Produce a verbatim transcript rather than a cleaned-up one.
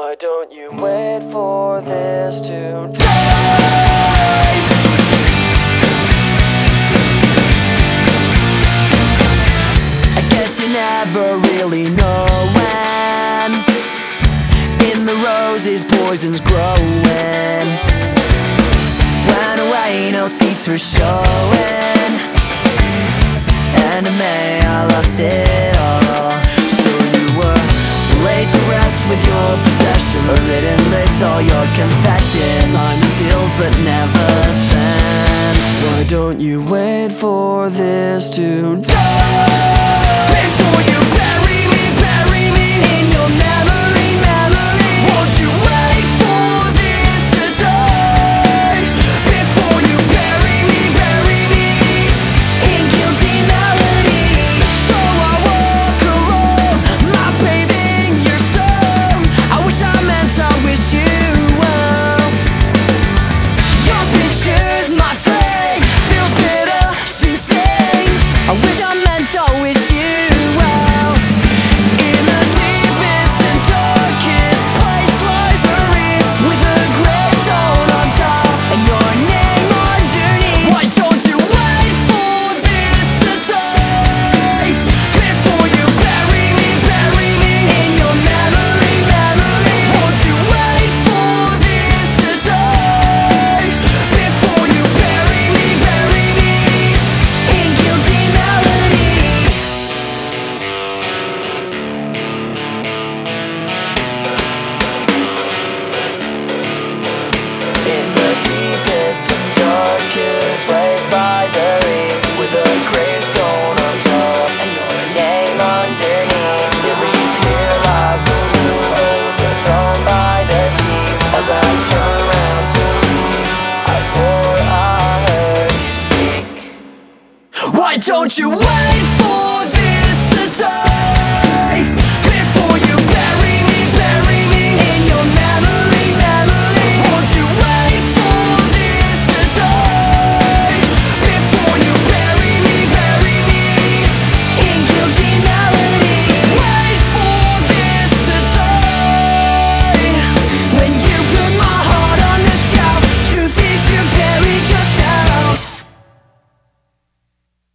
Why don't you wait for this to die? I guess you never really know when in the roses poison's growing, when a rain I'll see through showing, and in May I lost it all. So you were laid to rest with your possessions, a written list, all your confessions, signed and sealed but never sent. Why don't you wait for this to die before you bury me, bury me in your memory, memory? Won't you wait for this to die before you bury me, bury me in guilty melody? So I walk alone, my bathing your stone. I wish I meant I wish you well. Your picture's my flame, feels bitter, seems sane. I wish I meant I wish you well. In the deepest and darkest place lies a wreath with a gravestone on top and your name underneath. Why don't you wait for this to die before you bury me, bury me in your memory, memory? Won't you wait for this to die before you bury me, bury me in guilty melody? In the deepest and darkest place lies a wreath with a gravestone on top and your name underneath. It reads, "Here lies the roof, overthrown by the sheep." As I turn around to leave, I swore I heard you speak. Why don't you wait for this to die